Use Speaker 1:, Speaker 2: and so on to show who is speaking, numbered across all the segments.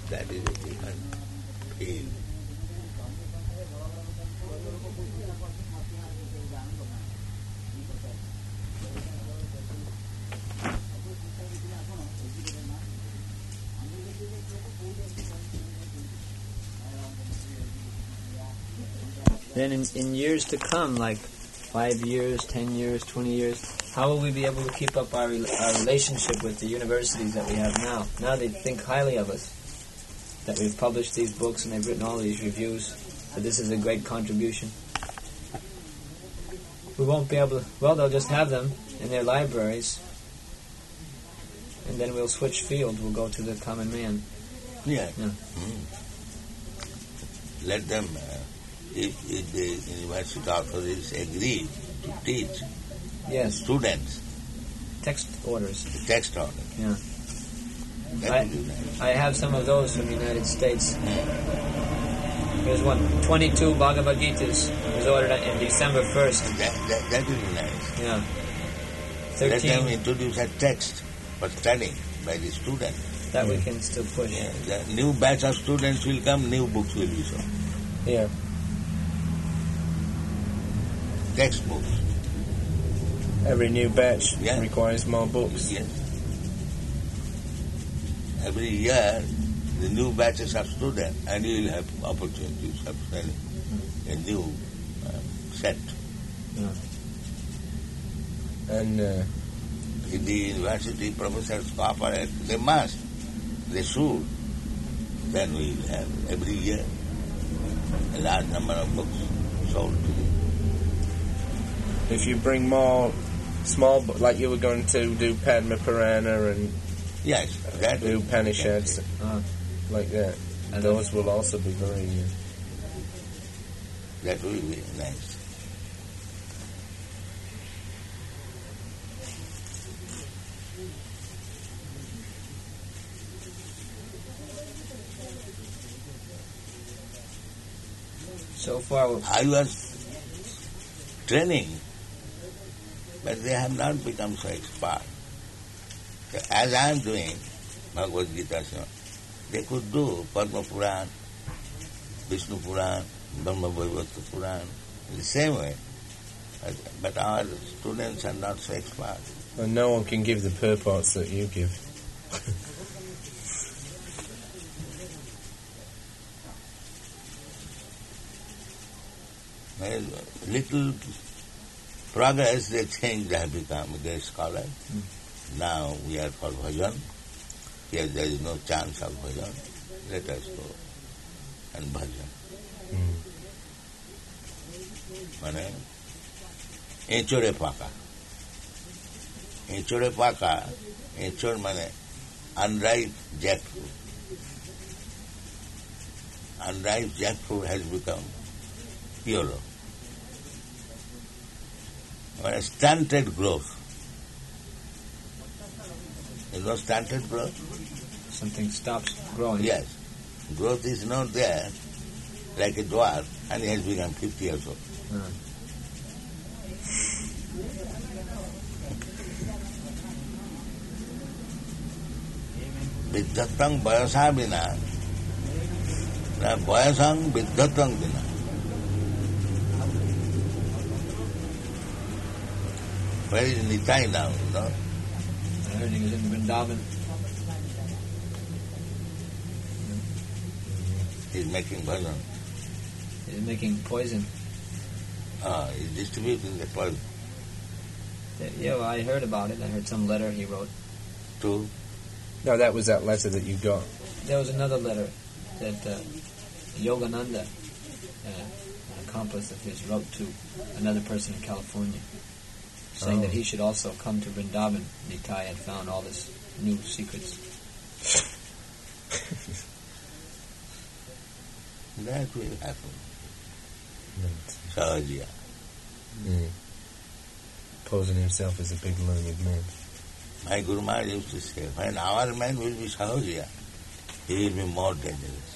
Speaker 1: That is a different field.
Speaker 2: Then in years to come, like 5 years, 10 years, 20 years, how will we be able to keep up our relationship with the universities that we have now? Now they think highly of us, that we've published these books and they've written all these reviews, that this is a great contribution. We won't be able to, well, they'll just have them in their libraries, and then we'll switch field, we'll go to the common man.
Speaker 1: Yeah.
Speaker 2: Yeah.
Speaker 1: Let them, if the university authorities agree to teach
Speaker 2: Yes,
Speaker 1: students
Speaker 2: text orders.
Speaker 1: the text order,
Speaker 2: Yeah.
Speaker 1: that will be nice.
Speaker 2: I have some of those from the United States. There's one, 22 Bhagavad Gitas. It was ordered in December 1st.
Speaker 1: That will be nice.
Speaker 2: Yeah.
Speaker 1: Let them
Speaker 2: 13
Speaker 1: introduce a text for studying by the student.
Speaker 2: that we can still push.
Speaker 1: Yeah, the new batch of students will come, new books will be shown.
Speaker 3: Yeah.
Speaker 1: Textbooks.
Speaker 3: Every new batch
Speaker 1: Yeah.
Speaker 3: requires more books.
Speaker 1: Yes. Every year, the new batches of students, and you will have opportunities of studying a new set.
Speaker 3: And
Speaker 1: If the university professors cooperate, they must, they should. Then we will have every year a large number of books sold to them.
Speaker 3: if you bring more small books, like you were going to do Padma Purana and
Speaker 1: Yes, that
Speaker 3: do Upanishads, like that,
Speaker 2: And
Speaker 3: those will also be very...
Speaker 1: that will be nice.
Speaker 2: So far,
Speaker 1: I was training, but they have not become so expert. So as I am doing Bhagavad Gita, they could do Padma Puran, Vishnu Puran, Brahma Vaivata Puran in the same way. But our students are not so expert.
Speaker 3: And no one can give the purports that you give.
Speaker 1: Well, little progress they think they have become a great scholar. Now we are for bhajan. Here there is no chance of bhajan. Let us go and bhajan. মানে এঁচড়ে পাকা এঁচড়ে পাকা এঁচড় মানে unripe jackfruit. Unripe jackfruit has become pure. When stunted growth. You know stunted growth?
Speaker 2: something stops growing.
Speaker 1: Yes. Growth is not there, like a dwarf, and he has become 50 years old. Viddhatang bayasa bina, na bayasang viddhatang bina. Where is Nitai now, you know?
Speaker 2: I heard he was in Vrindavan.
Speaker 1: He's making bhajan.
Speaker 2: He's making poison.
Speaker 1: He's distributing the poison
Speaker 2: Yeah, well, I heard about it. I heard some letter he wrote.
Speaker 1: to
Speaker 3: No, that was that letter that you got.
Speaker 2: There was another letter that Yogananda, an accomplice of his, wrote to another person in California, saying that he should also come to Vrindavan. Nitai had found all this new secrets.
Speaker 1: that will happen. Sahajiya.
Speaker 3: Posing himself as a big learned man.
Speaker 1: My Guru Maharaj used to say, when our man will be Sahajiya, he will be more dangerous.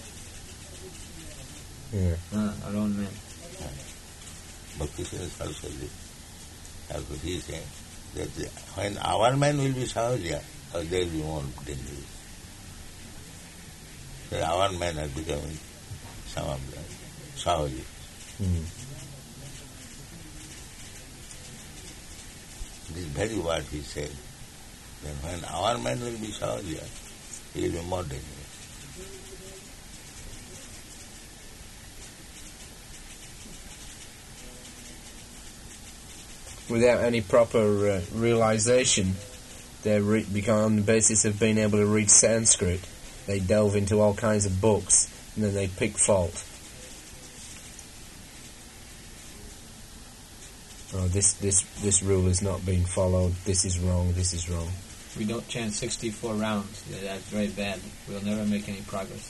Speaker 3: Yeah.
Speaker 2: Our own man.
Speaker 1: Bhakti Saraswati, he said that when our man will be Sahajiya, they will be more dangerous. So our men are becoming some of them Sahaji. This very what he said. Then when our man will be Sahaji, he will be more dangerous.
Speaker 3: Without any proper realization, they become on the basis of being able to read Sanskrit. They delve into all kinds of books, and then they pick fault. Oh, this rule is not being followed. This is wrong. This is wrong.
Speaker 2: We don't chant 64 rounds. Yeah, that's very bad. We'll never make any progress.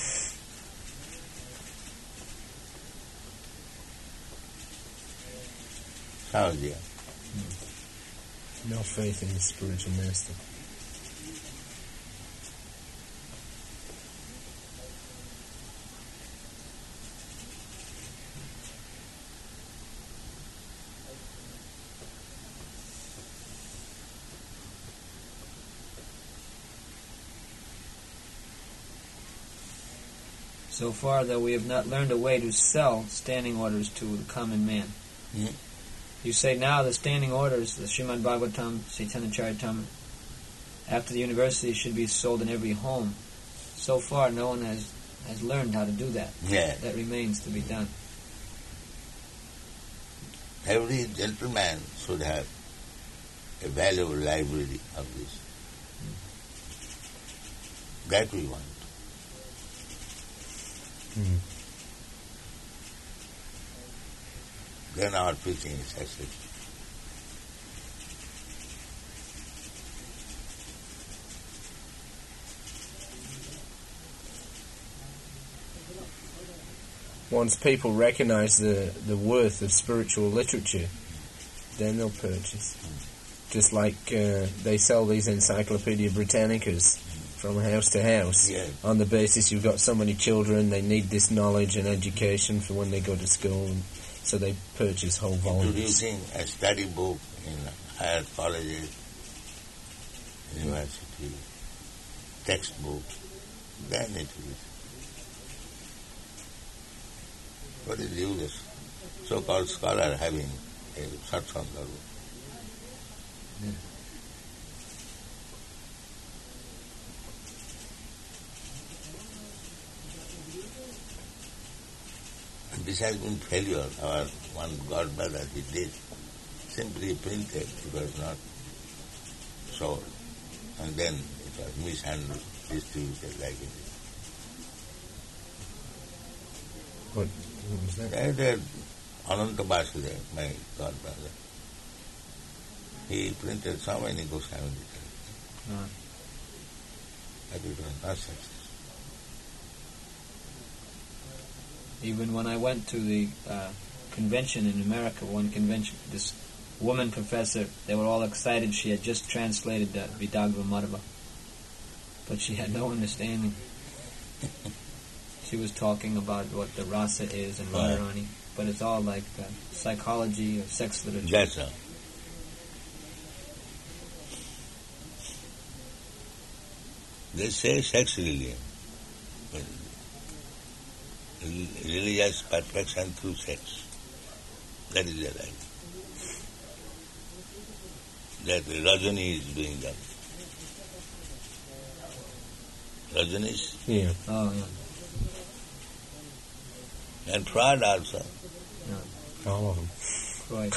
Speaker 1: Sahaja.
Speaker 3: No faith in the spiritual master.
Speaker 2: So far, though, we have not learned a way to sell standing orders to the common man.
Speaker 1: Mm.
Speaker 2: You say now the standing orders, the Srimad Bhagavatam, Chaitanya Charitamrita, after the university should be sold in every home. So far, no one has learned how to do that.
Speaker 1: Yeah.
Speaker 2: That remains to be done.
Speaker 1: Every gentleman should have a valuable library of this. That we want. Then our preaching is successful.
Speaker 3: Once people recognize the worth of spiritual literature, then they'll purchase. Just like they sell these Encyclopedia Britannicas from house to house,
Speaker 1: Yeah.
Speaker 3: on the basis you've got so many children, they need this knowledge and education for when they go to school, so they purchase whole volumes.
Speaker 1: Introducing a study book in higher colleges, university, textbook, then it is. What is the use? So-called scholar having a satsang guru. And this has been failure. Our one godbrother, he did simply printed, it was not sold. And then it was mishandled, distributed like it is.
Speaker 3: What was that?
Speaker 1: That Ananta Basudev, my godbrother, he printed so many Goswami literatures. But it was not successful.
Speaker 2: Even when I went to the convention in America, one convention, this woman professor, they were all excited. She had just translated Vidagva Madhava, but she had no understanding. She was talking about what the rasa is and Radharani, but it's all like psychology or sex literature.
Speaker 1: That's all. They say sex religion. But religious perfection through sex. That is their idea. That Rajani is doing that. Rajanish
Speaker 3: Yeah.
Speaker 2: Oh, yeah.
Speaker 1: and Freud also.
Speaker 3: All of them.
Speaker 2: Right.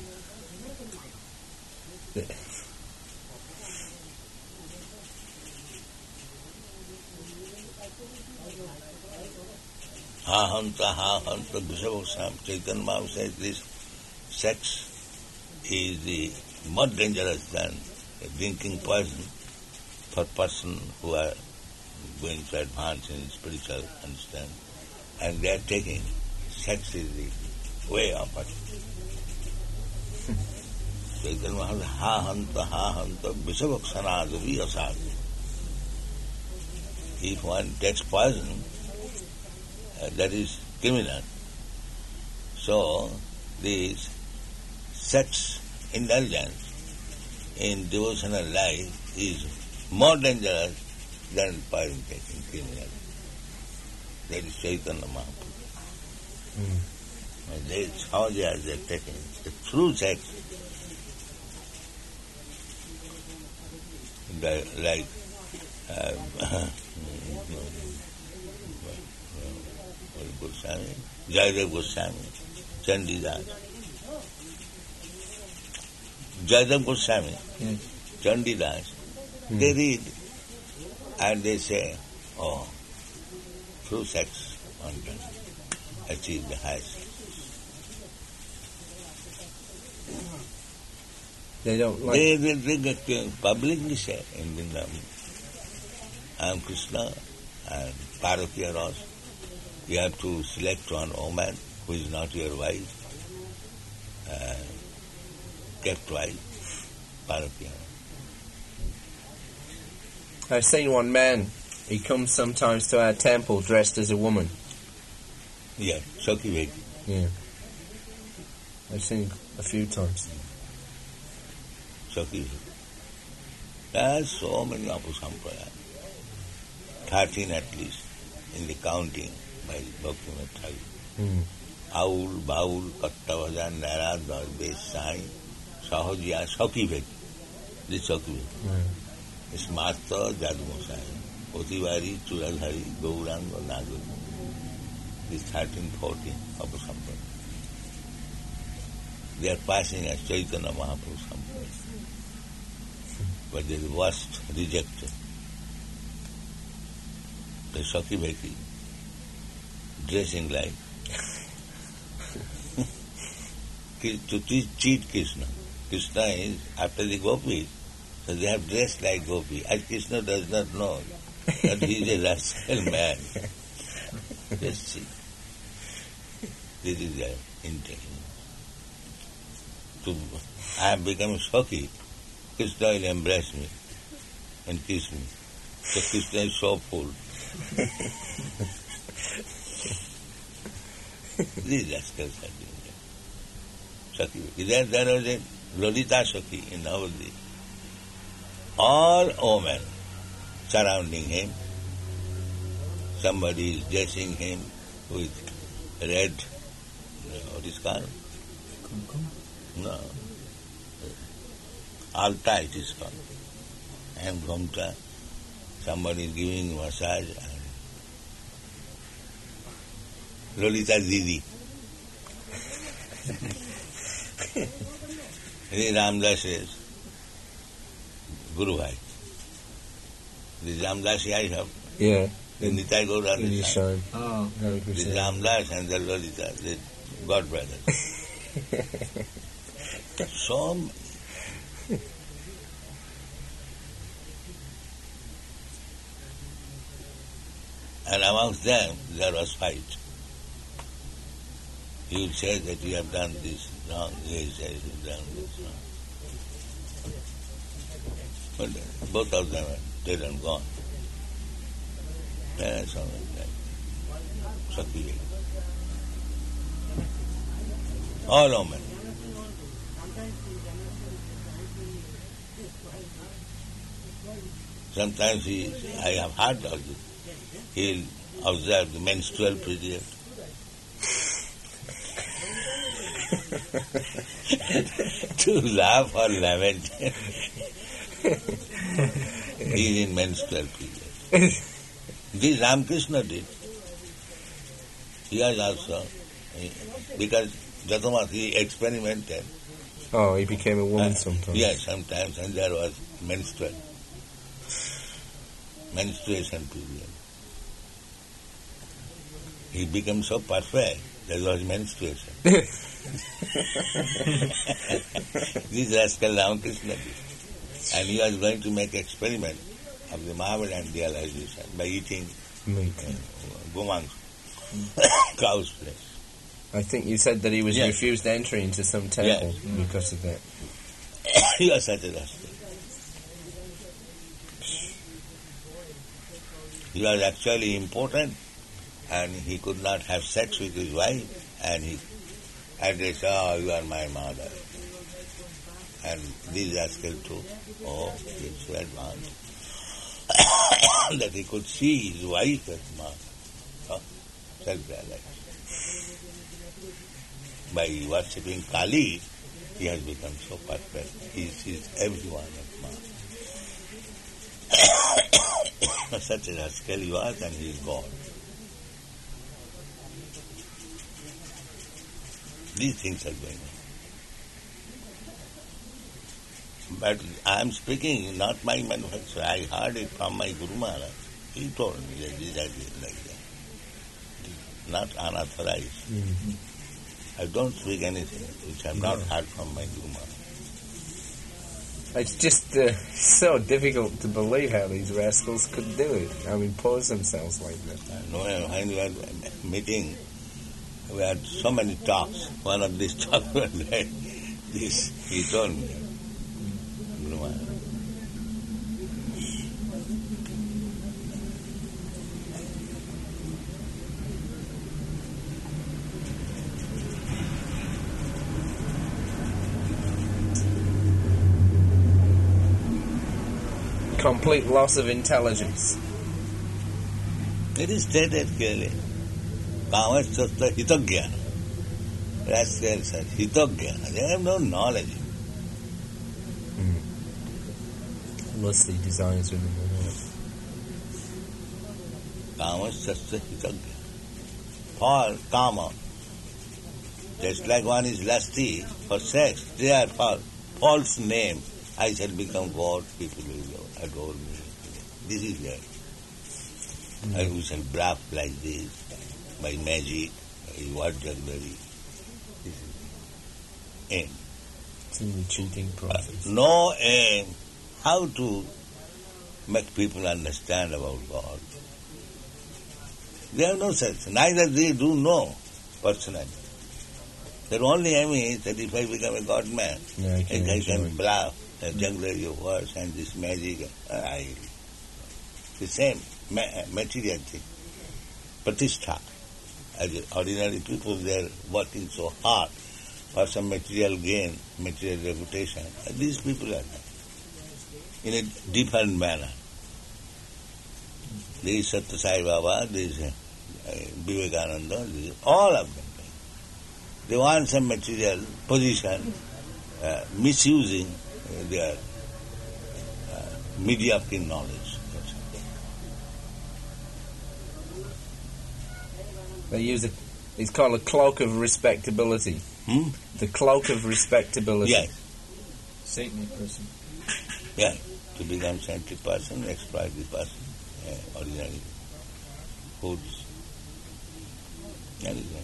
Speaker 1: Ha hanta, Bishop Sam Chaitanya Mahaprabhu says this sex is the more dangerous than drinking poison for person who are going to advance in spiritual understanding. And they are taking sex is the way of it. Chaitanya Mahaprabhu, ha hanta, Vishabhaksanaadavi asad. If one takes poison, that is criminal. So, this sex indulgence in devotional life is more dangerous than poison taking criminal. That is Chaitanya Mahaprabhu. And that's how they are taking it. Through sex, like Goswami, Jayadev Goswami, Chandidas. Jayadev Goswami,
Speaker 2: Yes.
Speaker 1: Chandidas, they read and they say, oh, through sex one can achieve the highest.
Speaker 3: They don't like.
Speaker 1: They publicly say in Vrindavan, I am Krishna and Parvati are also. You have to select one woman who is not your wife, kept wife, Parvati.
Speaker 3: I've seen one man. He comes sometimes to our temple dressed as a woman.
Speaker 1: Yeah, Sakhi Veki.
Speaker 3: Yeah. I've seen a few times.
Speaker 1: Sakhi Veki. There are so many Apusampradaya. 13 at least in the counting by Bhaktivinoda Thakur. Aul, Baul, Kattavajan, Narad, Narbesh, Sai, Sahajiya, Sakhi Veki. This Sakhi Veki. Smarta, Jadmosai, Otivari, Churadhari, Gauranga, Nagar. These 13, 14 Apusampradaya. They are passing as Chaitanya Mahaprabhu Sampradaya. But they are worst, rejected. The Sakhi Veki, dressing like to cheat Krishna. Krishna is after the gopis, so they have dressed like gopi. And Krishna does not know that he is a rascal man. Just see. This is their intention. I have become Sakhi. Krishna will embrace me and kiss me. So Krishna is so full. These rascals are doing that. Sakhi. There was a Lolita Sakhi in Navadvip. All women surrounding him. Somebody is dressing him with red, what is called? No. Alta it is called. And Gomta. Somebody is giving massage and Lolita Didi. Ramdas says, Guru Bhai. This Ramdas I have.
Speaker 3: Yeah.
Speaker 1: The Nitai Gaura
Speaker 3: You shine.
Speaker 2: Oh.
Speaker 3: Very good.
Speaker 1: the Ramdas and the Lolita, the God brothers. So and amongst them there was fight. He would say that you have done this wrong, he says you have done this wrong. But both of them are dead and gone. That's how it is. Sakhi Veki. All women. Sometimes I have heard of this. He'll observe the menstrual period. To laugh or lament. He is in menstrual period. This Ramakrishna did. He has also, because Jatamat, he experimented.
Speaker 3: Oh, he became a woman sometimes.
Speaker 1: Yes, sometimes, and there was menstruation period. He became so perfect, there was menstruation. This rascal Ramakrishna did. And he was going to make experiment of the Mahabharata realization by eating
Speaker 3: Meat.
Speaker 1: gomans, cow's flesh.
Speaker 3: I think you said that he was
Speaker 1: Yes.
Speaker 3: refused entry into some temple
Speaker 1: Yes.
Speaker 3: because of that.
Speaker 1: He was such a rascal. He was actually important and he could not have sex with his wife and they said, oh, you are my mother. And this rascal too, oh, he was so advanced that he could see his wife as mother. Oh, self-realized. By worshipping Kali, he has become so perfect. He sees everyone as Ma. Such a rascal he was, and he is God. These things are going on. But I am speaking, not my manufacture. I heard it from my Guru Maharaj. He told me that this is like that. Not unauthorized.
Speaker 3: Mm-hmm.
Speaker 1: I don't speak anything which I have not heard from my Guru Maharaj.
Speaker 3: It's just so difficult to believe how these rascals could do it. I mean, pose themselves like that.
Speaker 1: I know when we were meeting, we had so many talks. One of these talks was like this. He told me, Guru Maharaj.
Speaker 3: Complete loss of intelligence.
Speaker 1: It is stated clearly. Kamashastra hitagya. Rascal says hitagya. They have no knowledge.
Speaker 3: Lusty desires within the heart.
Speaker 1: Kamashastra hitagya. For kama, just like one is lusty for sex, they are for false name. I shall become God, people will adore me. This is there. We shall bluff like this, by magic, by word jugglery. This is aim.
Speaker 3: It's in the cheating process.
Speaker 1: No aim. How to make people understand about God? They have no sense. Neither they do know personally. Their only aim is that if I become a God man,
Speaker 3: Yeah, I
Speaker 1: can bluff, jugglery of words and this magic, the same material thing. Pratishtha. As ordinary people, they are working so hard for some material gain, material reputation. These people are in a different manner. There is Satya Sai Baba, there is Vivekananda, there is all of them. They want some material position, misusing their mediocre knowledge.
Speaker 3: They use it. It's called a cloak of respectability. The cloak of respectability.
Speaker 1: Yes.
Speaker 2: Saintly person.
Speaker 1: Yeah. To become saintly person, exploit the person, ordinary foods. Anything.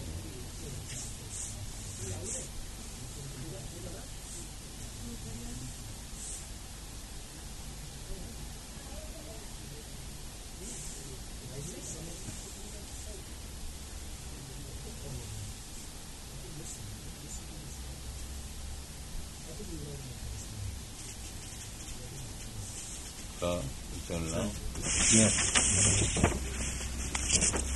Speaker 1: So, it's all now.
Speaker 3: Yeah.